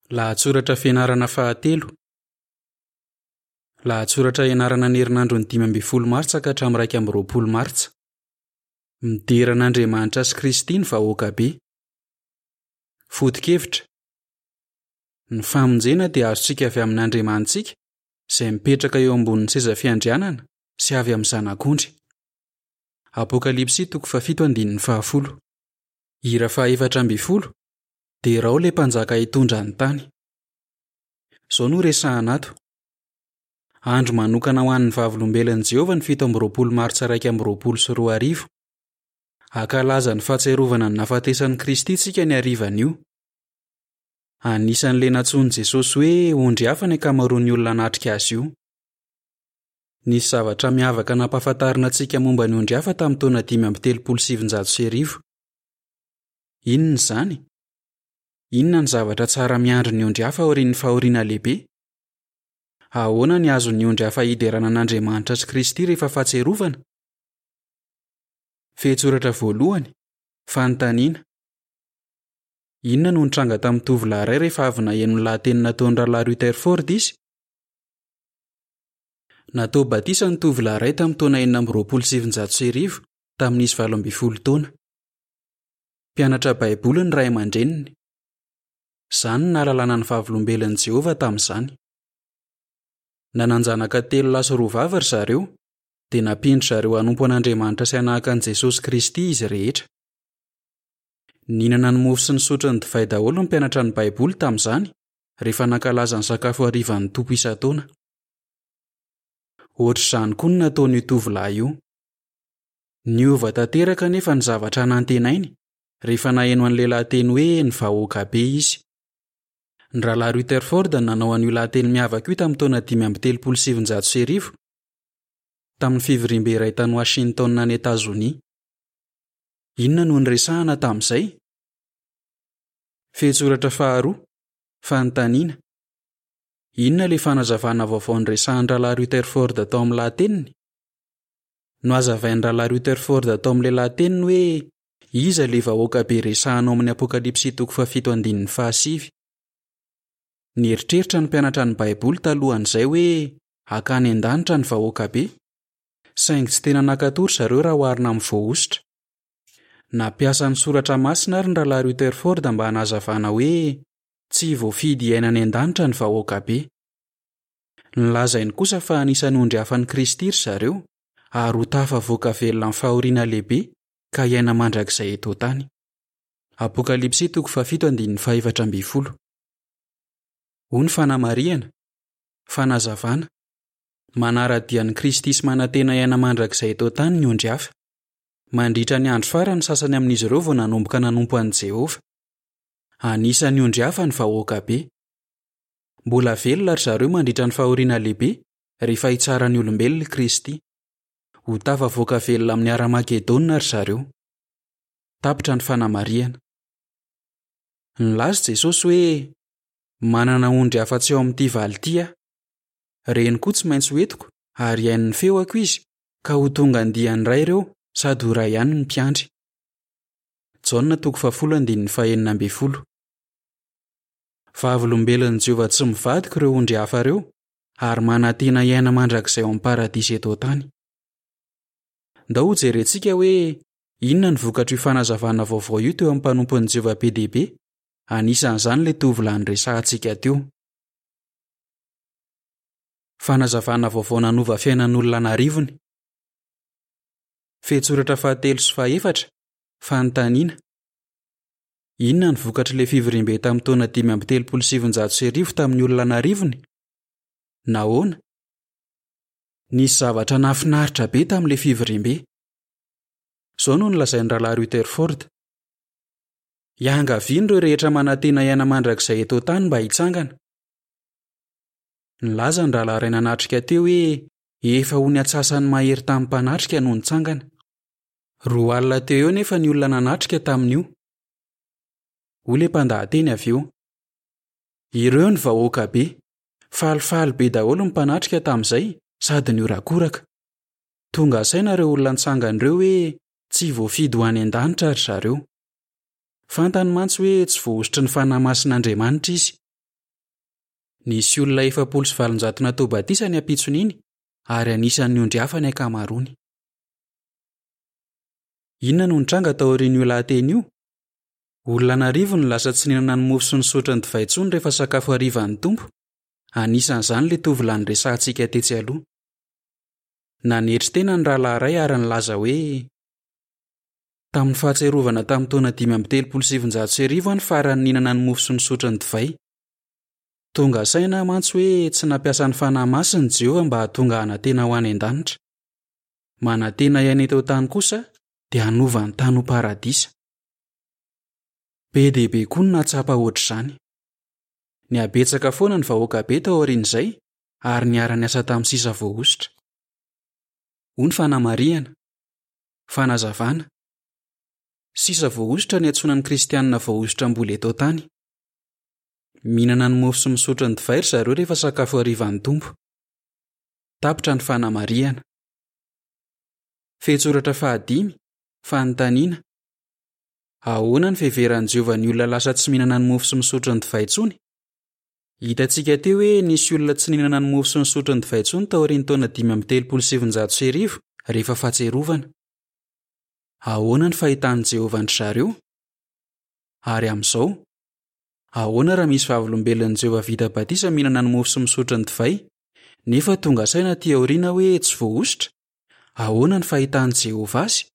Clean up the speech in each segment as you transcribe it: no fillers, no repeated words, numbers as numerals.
Lahatsoratra fianarana fahatelo. Lahatsoratra ianarana ny herinandro ny 5 Martsa ka hatramin'ny 2 Martsa. Mideran'Andriamanitra sy Kristy ny vahoaka be. Foto-kevitra. Ny famonjena dia azontsika avy amin'Andriamantsika izay mipetraka eo ambonin'ny seza fiandrianana sy avy amin'ny zanak'ondry. Apokalipsy 7:10. Hira 412 dia rao ilay mpanjaka hitondra ny tany. Izao no resahana ato. Andro manokana ho an'ny vavolombelon'i Jehovah ny 7 Martsa 2022. Akalaza ny fahatsiarovana ny nahafatesan'i Kristy isika ny harivan'io. Anisan'ilay natsoin'i Jesosy hoe ondry hafa ny ankamaroan'ny olona natrika azy io. Nisy zavatra miavaka nampahafantarina antsika momba ny ondry hafa tamin'ny taona 537. Inona izany? Inona ny zavatra tsara miandry ny ondry hafa aorian'ny fahoriana lehibe? Ahoana ny azon'ny ondry hafa hideranan'Andriamanitra sy Kristy rehefa fahatsiarovana? Fehetsoratra voalohany, fanontaniana. Inona no nitranga tamin'ny tovolahy iray rehefa avy naheno ny lahateny nataon'ny rahalahy Rutherford izy? Natao batisa ny tovolahy iray tamin'ny taona 427 tamin'izy 12 taona. Mpianatra Baiboly ny ray aman-dreniny. Izany ny nahalalana ny vavolombelon'i Jehovah tamin'izany. Nananjanaka 3 lahy sy 2 vavy ry zareo, dia nampindry zareo hanompo an'Andriamanitra sy hanahaka an'i Jesosy Kristy izy rehetra. Nihinana ny mofo sy ny sotro ny divay daholo ny mpianatra ny Baiboly tamin'izany rehefa nankalaza ny sakafo harivan'ny Tompo isan-taona. Ohatr'izany koa ny nataon'io tovolahy io. Niova tanteraka nefa ny zavatra nantenainy rehefa naheno an'ilay lahateny hoe ny vahoaka be izy. Ny rahalahy Rutherford nanao an'io lahateny miavaka io tamin'ny taona 537 tamin'ny fivoriam-be iray tany Washington any Etazonia. Inona no niresahana tamin'izay? Fehetsoratra faharoa, fanontaniana. Inona ilay fanazavana vaovao niresahan'ny rahalahy Rutherford tao amin'ny lahateniny? No hazavain'ny rahalahy Rutherford tao amin'ilay lahateniny hoe iza ilay vahoaka be resahana ao amin'ny Apokalipsy 7:7. Nieritreritra ny mpianatra ny Baiboly talohan'izay hoe hakany an-danitra ny vahoaka be, saingy tsy tena nankatory zareo raha oharina amin'ny voaositra. Nampiasa ny soratra masina ary ny rahalahy Rutherford mba hanazavana hoe tsy voafidy hiaina any an-danitra ny vahoaka be. Nilazainy kosa fa anisan'ny ondry hafan'i Kristy ry zareo ary ho tafavoaka velona amin'ny fahoriana lehibe ka hiaina mandrakizay eto tany. Apokalipsy 7:12. Ny fanamariana, fanazavana. Manara-dian'i Kristy sy manantena hiaina mandrakizay eto tany ny ondry hafa. Mandritra ny andro farany sasany amin'izy ireo vao nanomboka nanompo an'i Jehovah. Anisan'ny ondry hafa ny vahoaka be. Mbola velona ry zareo mandritra ny fahoriana lehibe rehefa hitsara ny olombelona Kristy. Ho tafavoaka velona amin'ny ara-Makedonina ry zareo. Tapitra ny fanamariana. Nilaza Jesosy hoe manana ondry hafa tsy ao amin'ity valy ity aho. Reny koa tsy maintsy hoentiko ary iain'ny feoako izy ka ho tonga andiany iray ireo sady ho iray ihany ny mpiandry. Jaona 10:12. Vavolombelon'i Jehovah tsy mivadika ireo ondry hafa ireo ary manantena hiaina mandrakizay ao amin'ny paradisy eto tany. Ndao ho jerentsika hoe inona ny vokatry io fanazavana vaovao io teo amin'ny mpanompon'i Jehovah be dia be. Anisan'izany ilay tovolahy niresahantsika teo. Fanazavana vaovao nanova fiainan'olona narivony. Fehetsoratra fahatelo sy fahefatra, fanontaniana. Inona ny vokatr'ilay fivoriam-be tamin'ny taona 537 tamin'ny olona narivony? Nahoana? Nisy zavatra nahafinaritra be tamin'ilay fivoriam-be. Izao no nilazain'ny rahalahy Rutherford. Iangaviany ireo rehetra manantena hiaina mandrakizay eto tany mba hitsangana. Nilaza ny rahalahy iray nanatrika teo hoe efa ho ny atsasany mahery tamin'ny mpanatrika no nitsangana. 2 alina teo eo nefa ny olona nanatrika tamin'io. Olay mpandahateny avy eo. Ireo ny vahoaka be. Falifaly be daholo ny mpanatrika tamin'izay sady ny orakoraka. Tonga saina ireo olona nitsangana ireo hoe tsy voafidy ho any an-danitra ry zareo. Fantany mantsy hoe tsy voaositry ny fanahy masin'Andriamanitra izy. Nisy olona 700 natao batisa ny ampitsony iny ary anisan'ny ondry hafa ny ankamaroany. Inona no nitranga tao aorian'io lahateny io? Olona n'arivo no lasa tsy nihinana ny mofo sy ny sotro ny divay intsony rehefa sakafo harivan'ny tompo. Anisan'izany ilay tovolahy niresahantsika tetsy aloha. Nanetry tena ny rahalahy iray ary nilaza hoe tamin'ny fahatsiarovana tamin'ny taona 537 ny farany nihinana ny mofo sy ny sotro ny divay. Tonga saina mantsy hoe tsy nampiasa ny fanahy masiny Jehovah mba hahatonga hanantena ho any an-danitra. Manantena iaina eto tany kosa dia hanova ny tany ho paradisa. Be dia be koa ny nahatsapa ohatr'izany. Niabetsaka foana ny vahoaka be tao aorian'izay ary niara-niasa tamin'ny sisa voaositra. Hoy ny fanamarihana, fanazavana. Sisa voaositra ny antsoina ny kristianina voaositra mbola eto tany. Mihinana ny mofo sy misotro ny divay ry zareo rehefa sakafo harivan'ny tompo. Tapitra ny fanamarihana. Fehin-tsoratra 5, fanontaniana. Ahoana ny fiheveran'i Jehovah ny olona lasa tsy mihinana ny mofo sy misotro ny divay intsony? Hitantsika teo hoe nisy olona tsy nihinana ny mofo sy misotro ny divay intsony tao aorian'ny taona 537 rehefa fahatsiarovana. Ahoana ny fahitan'i Jehovah ny zareo? Ary amin'izao, ahoana raha misy vavolombelon'i Jehovah vita batisa mihinana ny mofo sy misotro ny divay nefa tonga saina aty aoriana hoe tsy voaositra? Ahoana ny fahitan'i Jehovah azy?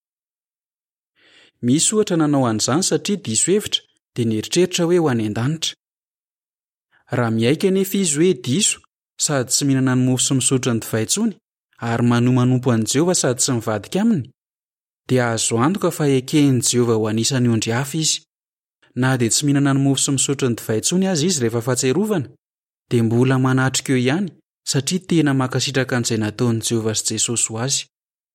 Misy ohatra nanao an'izany satria diso hevitra dia nieritreritra hoe ho any an-danitra. Raha miaika anefa izy hoe diso sady tsy mihinana ny mofo sy misotro ny divay intsony ary manompo an'i Jehovah sady tsy mivadika aminy, dia azo antoka fa ekehin'i Jehovah ho anisany ondry hafa izy. Na dia tsy mihinana ny mofo sy misotro ny divay intsony azy izy rehefa fahatsiarovana, dia mbola manatrika eo ihany satria tena mankasitraka an'izay nataon'i Jehovah sy Jesosy ho azy.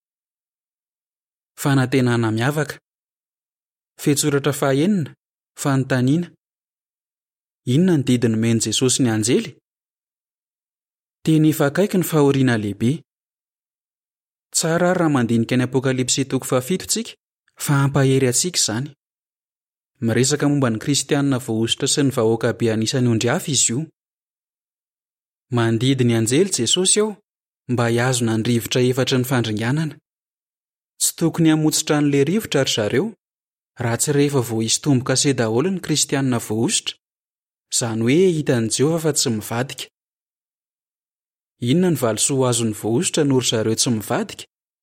Fanantenana miavaka. Fehin-tsoratra 9, fanontaniana. Inona ny didiny men'i Jesosy ny anjely? Teny fakaiky ny fahoriana lehibe. Tsara raha mandinika ny Apokalipsy 7 tsika, fa hampahery atsika izany. Miresaka momba ny kristianina voaositra sy ny vahoaka be anisan'ny ondry hafa izy io. Mandidy ny anjely Jesosy aho mba hiazona ny rivotra 4 ny fandringanana. Tsy tokony hamotsitra an'ilay rivotra ry zareo raha tsy rehefa vao hisy tombo-kase daholo ny kristianina voaositra, izany hoe hitan'i Jehovah fa tsy mivadika. Inona ny valisoa azon'ny voaositra noho ry zareo tsy mivadika?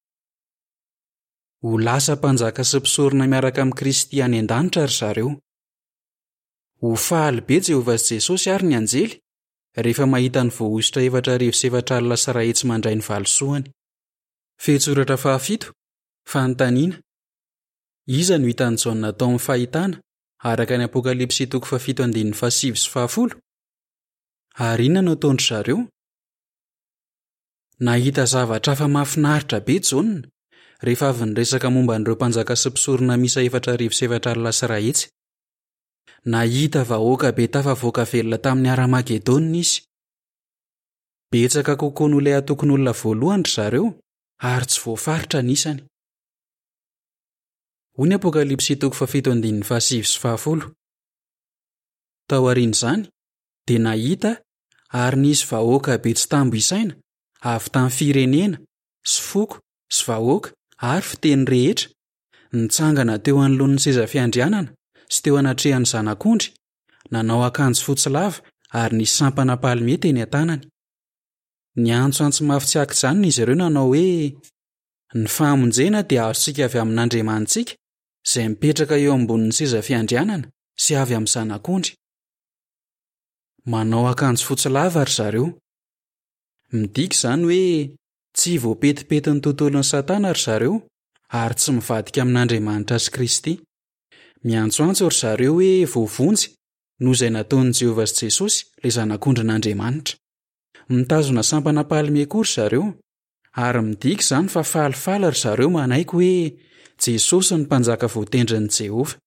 Ho lasa mpanjaka sy mpisorona miaraka amin'ny Kristy any an-danitra ry zareo. Ho faly be Jehovah sy Jesosy ary ny anjely rehefa mahita ny voaositra 4,700 alina sy ray hetsy mandray ny valisoany. Fehin-tsoratra 7, fanontaniana. Iza no hitan'i Jaona tao amin'ny fahitana araka ny Apokalipsy 7:7 sy 10? Ary inona no ataondry zareo? Nahita zavatra hafa mahafinaritra be Jaona rehefa avy niresaka momba an'ireo mpanjaka sy mpisorona misa 4,700 alina sy ray hetsy. Nahita vahoaka be tafavoaka velona tamin'ny Ara-Magedonina izy. Betsaka kokoa noho ilay atokony olona voalohany ry zareo ary tsy voafaritra nisany. Hoy ny Apokalipsy 7:7 sy 10. Tao aorian'izany dia nahita ary nisy vahoaka be tsy tambo isaina avy tamin'ny firenena sy foko sy vahoaka ary fiteny rehetra nitsangana teo anoloan'ny seza fiandrianana sy teo anatrehan'ny zanak'ondry, nanao akanjo fotsy lava ary nisy sampana palmier teny an-tanany. Ny antso mafy tsy akijany izy ireo nanao hoe ny fahamonjena dia azontsika avy amin'Andriamantsika izay mipetraka eo ambonin'ny seza fiandrianana sy avy amin'ny zanak'ondry. Manao akanjo fotsy lava ry zareo. Midika izany hoe tsy voapetipety ny tontolon'ny Satana ry zareo ary tsy mivadika amin'Andriamanitra sy Kristy. Miantsoantso ry zareo hoe voavonjy noho izay nataon'i Jehovah sy Jesosy ilay zanak'ondrin'Andriamanitra. Mitazona sampana palmier koa ry zareo ary midika izany fa falifaly ry zareo manaiky hoe Jesosy ny mpanjaka voatendrin'i Jehovah.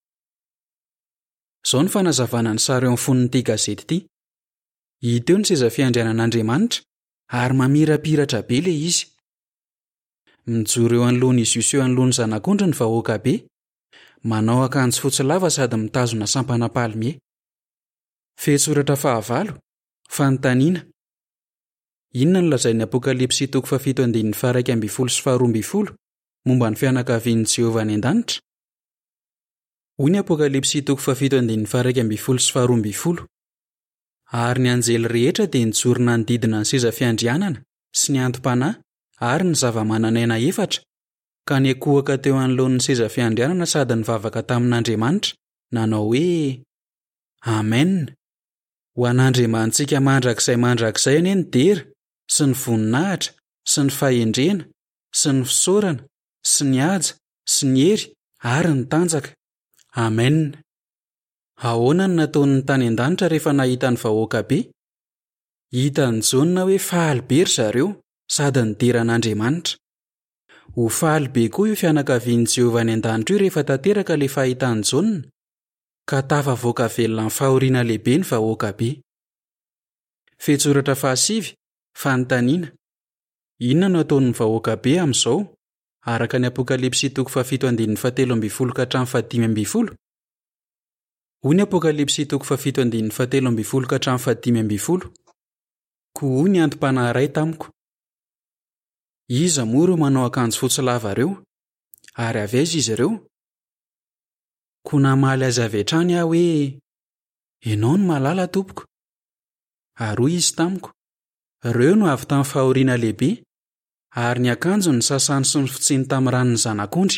Izao ny fanazavana ny sary eo amin'ny fonon'ity gazety ity. Hita eo ny seza fiandrianan'Andriamanitra ary mamirapiratra be ilay izy. Mijoro eo anoloan'izy io eo anoloan'ny zanak'ondry ny vahoaka be, manao akanjo fotsy lava sady mitazona sampana palmier. Fehin-tsoratra 9, Fanontaniana. Inona no lazain'ny Apokalipsy 7:1-12 sy 12 momba ny fianakavian'i Jehovah any an-danitra? Hoy ny Apokalipsy 7:1-12 sy 12. Ary ny anjely rehetra dia nijoro manodidina ny seza fiandrianana sy ny antom-panahy ary ny zava-manan'aina efatra, ka niakohaka teo anoloan'ny seza fiandrianana sady nivavaka tamin'Andriamanitra, nanao hoe: Amen! Ho an'Andriamantsika mandrakizay anie ny dera, sy ny voninahitra, sy ny fahendrena, sy ny fisaorana, sy ny haja, sy ny hery, ary ny tanjaka. Amen! Ahoana no nataon'ny tany an-danitra rehefa nahita ny vahoaka be? Hitan'ny Jaona hoe faly be ry zareo sady nideran'Andriamanitra. Ho faly be koa io fianakavian'i Jehovah any an-danitra io rehefa tanteraka ilay fahitan'ny Jaona, ka tafavoaka velona amin'ny fahoriana lehibe ny vahoaka be. Fetsoratra 7. Fanontaniana. Inona no ataon'ny vahoaka be amin'izao araka ny Apokalipsy 7:17-15? Hoy ny Apokalipsy 7:17-15. Koa hoy ny antom-panahy iray tamiko: Iza moa ireo manao akanjo fotsy lava ireo? Ary avy aiza izy ireo? Koa namaly azy avy hatrany aho hoe: Ianao no malala, tompoko. Ary hoy izy tamiko: Ireo no avy tamin'ny fahoriana lehibe, ary ny akanjo ny sasany sy ny fitsiny tamin'ny ranon'ny zanak'ondry.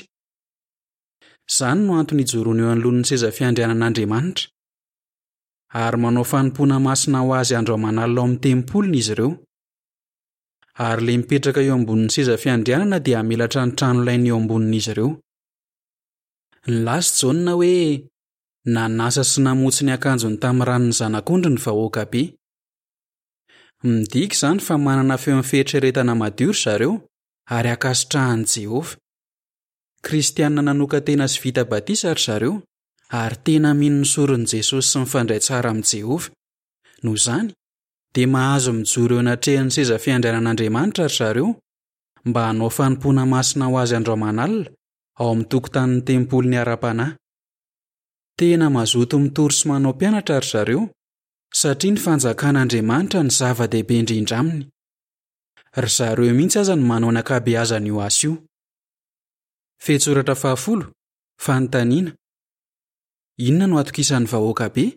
Izany no antony ijoroany eo anoloan'ny seza fiandrianan'Andriamanitra. Ary manao fanompoana masina ho azy andro aman'alina ao amin'ny tempolony izy ireo. Ary ilay mipetraka eo ambonin'ny seza fiandrianana dia hamelatra ny tranolainy eo ambonin'izy ireo. Nilaza Jaona hoe nanasa sy namotsy ny akanjony tamin'ny ranon'ny zanak'ondry ny vahoaka be. Midika izany fa manana feo fieritreretana madio ry zareo ary akasitrahan'i Jehovah. Kristianina nanoka tena sy vita batisa ry zareo ary tena mino ny soron'i Jesosy sy mifandray tsara amin'i Jehovah. Noho izany dia mahazo mijoro eo anatrehan'ny seza fiandrianan'Andriamanitra ry zareo mba hanao fanompoana masina ho azy andro aman'alina ao amin'ny tokotanin'ny tempolony ara-panahy. Tena mazoto mitory sy manao mpianatra ry zareo satria ny fanjakan'Andriamanitra ny zava-dehibe indrindra aminy. Ry zareo mihitsy aza no manao ny ankabeazany io asa io. Fetsoratra 10. Fanontaniana. Inona no atokisan'ny vahoaka be?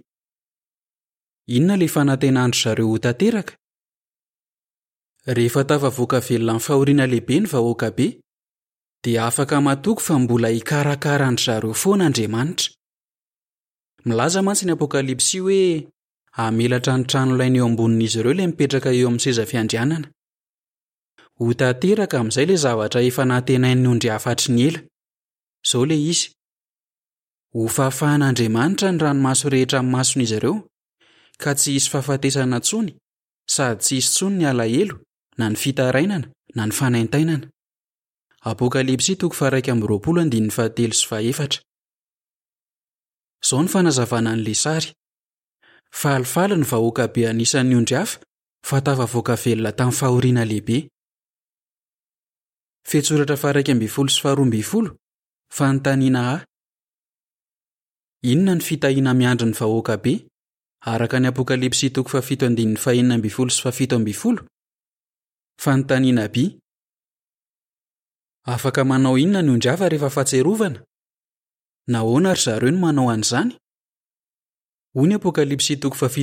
Inona ilay fanantenandry zareo ho tanteraka? Rehefa tafavoaka velona amin'ny fahoriana lehibe ny vahoaka be, dia afaka matoky fa mbola hikarakarandry zareo foana Andriamanitra. Milaza mantsy ny Apokalipsy hoe hamelatra ny tranolainy eo ambonin'izy ireo ilay mipetraka eo amin'ny seza fiandrianana. Ho tanteraka amin'izay ilay zavatra efa natenain'ny ondry afatry ny ela. Izao ilay izy: ho fafan'Andriamanitra ny ranomaso rehetra amin'ny mason'izy ireo, ka tsy hisy fahafatesana intsony, sady tsy hisy intsony ny alahelo, na ny fitarainana, na ny fanaintainana. Apokalipsy 1:17-14. Izao ny fanazavana an'ilay sary. Falifaly ny vahoaka be anisan'ny ondry hafa fa tafavoaka velona tamin'ny fahoriana lehibe. Fetsoratra 12 Fanontaniana A. Inona ny fitahiana miandry ny vahoaka be araka ny Apokalipsy 7:15-17? Fanontaniana B. Afaka manao inona ny ondry hafa rehefa fahatserovana? Nahoana ry zareo no manao an'izany? Hoy ny Apokalipsy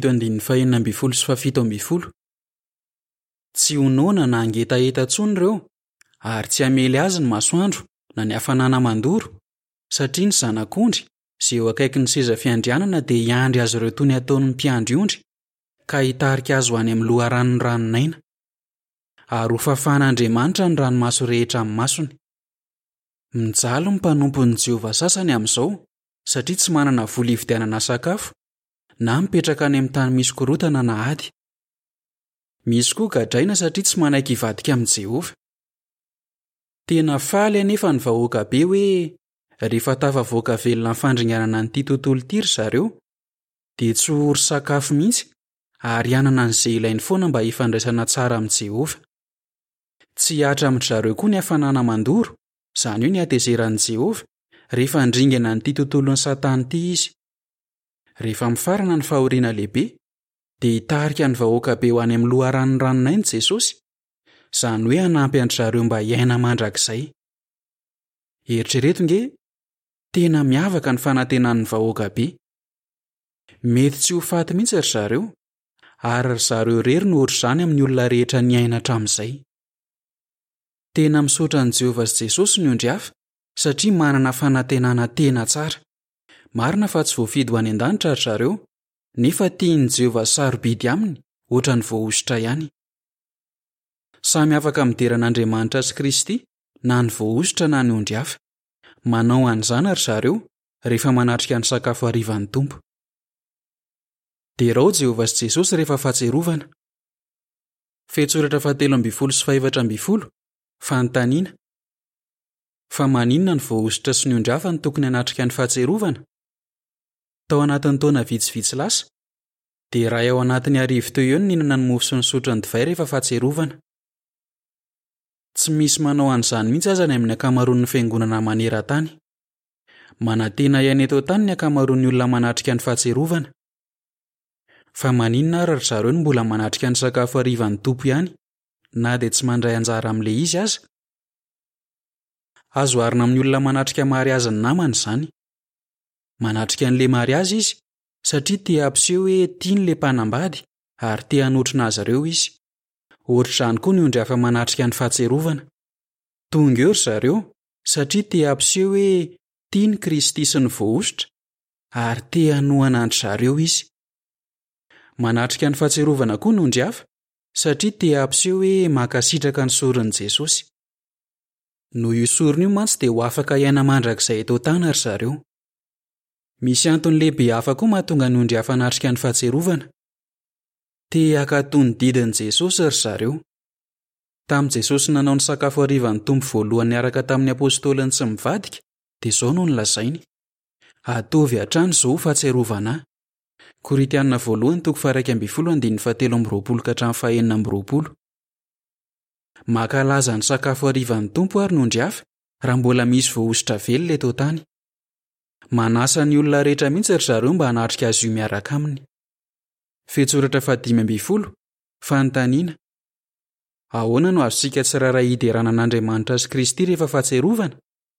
7:15-17. Tsy honoana na hangetaheta intsony ireo, ary tsy hamely azy ny masoandro na ny hafanana mandoro, satria ny zanak'ondry izay eo akaikin'ny seza fiandrianana dia hiandry azy ireo toy ny ataon'ny mpiandry ondry, ka hitarika azy ho any amin'ny loharanon'ny ranonaina. Ary ho fafan'Andriamanitra ny ranomaso rehetra amin'ny masony. Mijaly ny mpanompon'i Jehovah sasany amin'izao satria tsy manana vola hividianana sakafo na mipetraka any amin'ny tany misy korotana na ady. Misy koa gadraina satria tsy manaiky hivadika amin'i Jehovah. Tena faly anefa ny vahoaka be hoe rehefa tafavoaka velona ny fandringanana an'ity tontolo ity ry zareo, dia tsy hory sakafo mihitsy ary hanana an'izay ilainy foana mba hifandraisana tsara amin'i Jehovah. Tsy hatra amin'y zareo koa ny hafanana mandoro, izany hoe ny hatezeran'i Jehovah, rehefa ndringana an'ity tontolon'ny Satana ity izy. Rehefa mifarana ny fahoriana lehibe, dia hitarika ny vahoaka be ho any amin'ny loharanoranonay ny Jesosy, izany hoe hanampy an-dry zareo mba hiaina mandrakizay. Eritrereto nge, tena miavaka ny fanantenan'ny vahoaka be. Mety tsy ho faty mihitsy ry zareo, ary ry zareo irery no ohatr'izany amin'ny olona rehetra niaina hatramin'izay. Tena misaotra an'i Jehovah sy Jesosy ny ondry hafa satria manana fanantenana tena tsara. Marina fa tsy voafidy ho any an-danitra ry zareo, nefa tian'i Jehovah sarobidy aminy ohatra ny voahositra ihany. Samy afaka mideran'Andriamanitra sy Kristy na ny voahositra na ny ondry hafa. Manao an'izany ry zareo rehefa manatrika ny sakafo harivan'ny Tompo. Derao Jehovah sy Jesosy rehefa fahatserovana. Fehatsoratra 7:5-12 Fanontaniana. Fa maninona ny voahositra sy ny ondry hafa ny tokony hanatrika ny fahatserovana? Tao anatin'ny taona vitsivitsy lasa, dia raha ao anatin'ny arivo teo eo ny nihinana ny mofo sy ny sotro ny divay rehefa fahatserovana. Tsy misy manao an'izany mihitsy aza ny amin'ny ankamaroan'ny fiangonana maneran-tany. Manantena iaina eto tany ny ankamaroan'ny olona manatrika ny fahatserovana. Fa maninona ary ry zareo no mbola manatrika ny sakafo harivan'ny Tompo ihany, na dia tsy mandray anjara amin'ilay izy aza? Azo arina amin'ny olona manatrika mariazy ny namany izany. Manatrika an'ilay mariazy izy satria te hampiseho hoe tiany ilay mpanambady ary te hanotrona azy ireo izy. Ohatr'izany koa ny ondry hafa manatrika ny fahatserovana. Tonga eo ry zareo satria te hampiseho hoe tiany Kristy sy ny voahositra ary te hanohana an-dry zareo izy. Manatrika ny fahatserovana koa ny ondry hafa satria te hampiseho hoe mankasitraka ny soron'i Jesosy. Noho io sorona io mantsy dia ho afaka hiaina mandrakizay eto tany ry zareo. Misy antony lehibe hafa koa mahatonga ny ondry hafa hanatrika ny fahatserovana. Te hankatoy ny didin'i Jesosy ry zareo. Tamin'i Jesosy nanao ny sakafo harivan'ny Tompo voalohany niaraka tamin'ny apôstôliny tsy mivadika, dia izao no nolazainy: atovy hatrany izao ho fahatserovana ahy. Korintianina 1:1-17-20. Mankalaza ny sakafo harivan'ny Tompo ary ny ondry hafa raha mbola misy voahositra velona eto tany. Manasa ny olona rehetra mihitsy ry zareo mba hanatrika azy io miaraka aminy. Fehatsoratra 5:20 Fanontaniana. Ahoana no azontsika tsirairay hiderana an'Andriamanitra sy Kristy rehefa fahatserovana?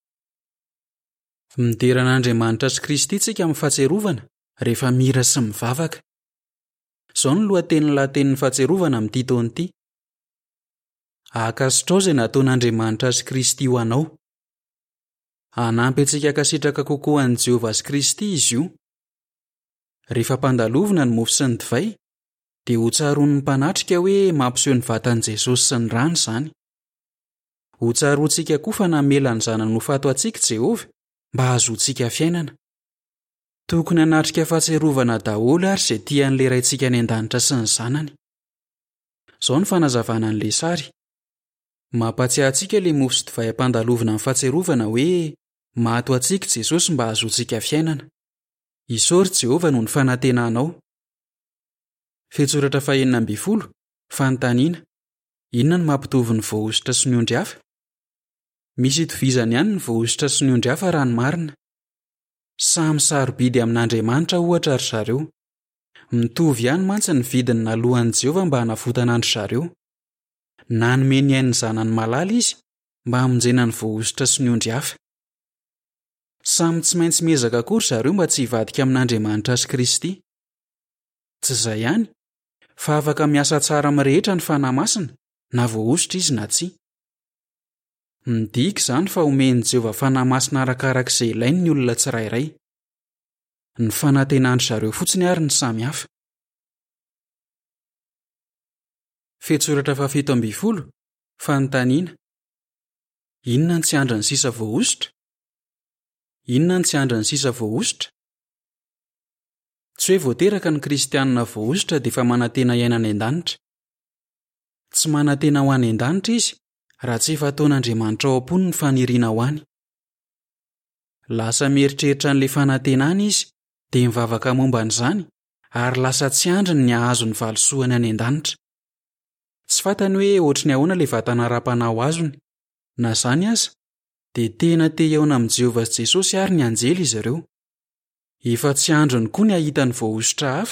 Miderana an'Andriamanitra sy Kristy tsika amin'ny fahatserovana rehefa mira sy mivavaka. Izao ny lohatenin'ny latenin'ny fahatserovana amin'ny Tito ity: Ahakasitrao izay nataon'Andriamanitra sy Kristy ho anao. Hanampy antsika hankasitraka kokoa an'i Jehovah sy Kristy izy io. Rehefa mpandalovina ny mofo sy ny divay, dia ho tsaroan'ny mpanatrika hoe mampiseho ny vatan'i Jesosy sy ny rano izany. Ho tsaroantsika koa fa namela ny zanany ho fato antsika Jehovah mba hahazoantsika fiainana. Tokony hanatrika fahatserovana daholo ary izay tian'ilay raintsika any an-danitra sy ny zanany. Izao ny fanazavana an'ilay sary. Mampatsiahy antsika ilay mofo sy divay ampandalovina amin'ny fahatserovana hoe mahato antsika Jesosy mba hahazoantsika fiainana. Isaory Jehovah no ny fanantenanao. Fehatsoratra 6:20 Fanontaniana. Inona no mampitovy ny voahositra sy ny ondry hafa? Misy itovizany ihany ny voahositra sy ny ondry hafa raha ny marina. Samy sarobidy amin'Andriamanitra ohatra ry zareo. Mitovy ihany mantsy ny vidiny nalohan'i Jehovah mba hanavotana an-dry zareo. Nanome ny ain'ny zanany malala izy mba hamonjena ny voahositra sy ny ondry hafa. Samy tsy maintsy miezaka koa ry zareo mba tsy hivadika amin'Andriamanitra sy Kristy. Tsy izay ihany, fa afaka miasa tsara amin'ny rehetra ny fanahy masina, na voahositra izy na tsia. Midika izany fa omen'i Jehovah fanahy masina arakarak'izay ilainy ny olona tsirairay. Ny fanantenan'ny zareo fotsiny ary ny samihafa. Fehatsoratra 7:20 Fanontaniana. Inona ny tsy andriny sisa voahositra? Inona ny tsy andriny sisa voahositra? Tsy hoe voateraka ny kristianina voahositra dia efa manantena iaina any an-danitra. Tsy manantena ho any an-danitra izy raha tsy efa ataon'Andriamanitra ao am-pony ny faniriana ho any. Lasa mieritreritra an'ilay fanantenana izy dia mivavaka momba an'izany ary lasa tsy andriny ny hahazo ny valosoany any an-danitra. Tsy fantany hoe ohatrany ahoana ilay vatana ara-panahy azony. Na izany aza, dia tena te hiaona amin'i Jehovah sy Jesosy ary ny anjely izy ireo. Efa tsy andriny koa ny hahita ny voahositra hafa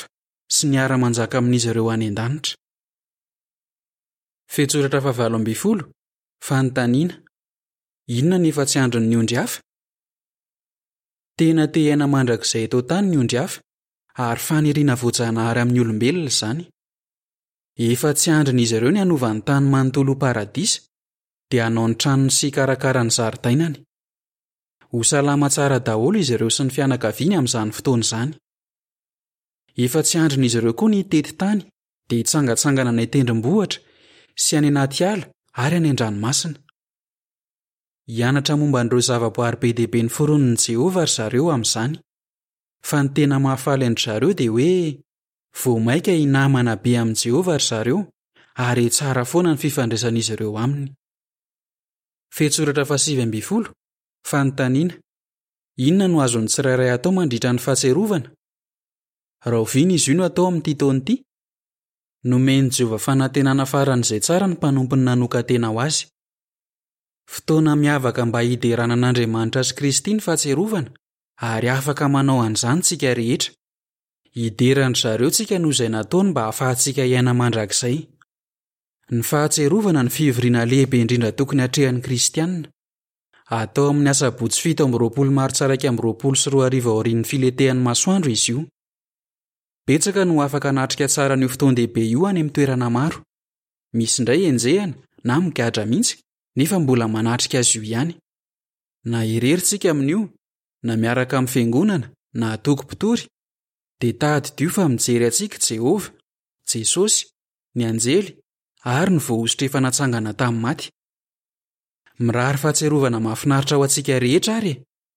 sy ny ara-manjaka amin'izy ireo any an-danitra. Fetsoratra 20 Fanontaniana. Inona ny efa tsy andron'ny ondry hafa? Tena te-haina mandrakizay eto tany ny ondry hafa, ary faniriana voajanahary amin'ny olombelona izany. Efa tsy andron'izy ireo ny hanova ny tany manontolo ho paradisa, dia hanao ny tranony sy karakara ny zaridainany. Ho salama tsara daholo izy ireo sy ny fianakaviany amin'izany fotoana izany. Efa tsy andron'izy ireo koa ny hitety tany, dia hitsangatsangana any tendrombohitra sy any anaty ala ary any an-dranomasina. Hianatra momba an'ireo zavaboary be dia be ny foronon'i Jehovah ry zareo amin'izany. Fa ny tena mahafaly an-dry zareo dia hoe vao maika hinamana be amin'i Jehovah ry zareo, ary tsara foana ny fifandraisan'izy ireo aminy. Fetsoratra 20 Fanontaniana. Inona no azon'ny tsirairay atao mandritra ny fahatserovana? Raha oviana izy io no atao amin'ity taona ity, nomeny Jehovah fanantenana faran'izay tsara ny mpanompo ny nanoka-tena ho azy. Fotoana miavaka mba hiderana an'Andriamanitra sy Kristy ny fahatserovana, ary afaka manao an'izany tsika rehetra. Hideran-dry zareo tsika noho izay nataony mba hahafahantsika hiaina mandrakizay. Ny fahatserovana ny fivoriana lehibe indrindra tokony hatrehan'ny Kristianina. Atao amin'ny asabotsy 7 Martsa 2024 aorian'ny filetehan'ny masoandro izy io. Betsaka no afaka natrika tsara n'io fotoan-dehibe io any amin'ny toerana maro. Misy indray enjehana na migadra mihitsy, nefa mbola manatrika azy io ihany. Na irerintsika amin'io, na miaraka amin'ny fiangonana, na atoko-pitory, dia tady-dio fa mijery antsika Jehovah, Jesosy, ny anjely, ary ny voahositra efa natsangana tamin'ny maty. Mirary fahatserovana mahafinaritra ho antsika rehetra ary.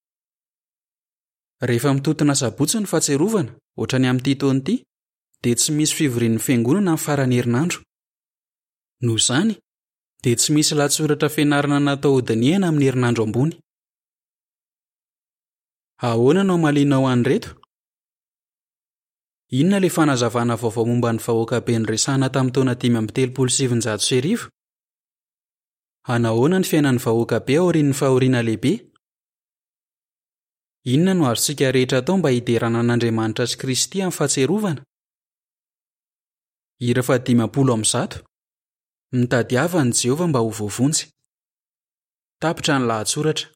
Rehefa mitotona sabotsy ny fahatserovana, ohatrany amin'ity taona ity, dia tsy misy fivorian'ny fiangonana amin'ny farany herinandro. Noho izany, dia tsy misy latsoratra fianarana natao hodiniana amin'ny herinandro ambony. Ahoana no hamaliana ho an'ireto? Inona ilay fanazavana vaovao momba ny vahoaka be niresahana tamin'ny taona 537? Anahoana ny fiainan'ny vahoaka be aorian'ny fahoriana lehibe? Inona no azontsika rehetra atao mba hiderana an'Andriamanitra sy Kristy amin'ny fahatserovana? Hira 50 Mitady havan'i Jehovah mba ho voavonjy. Tapitra ny lahatsoratra.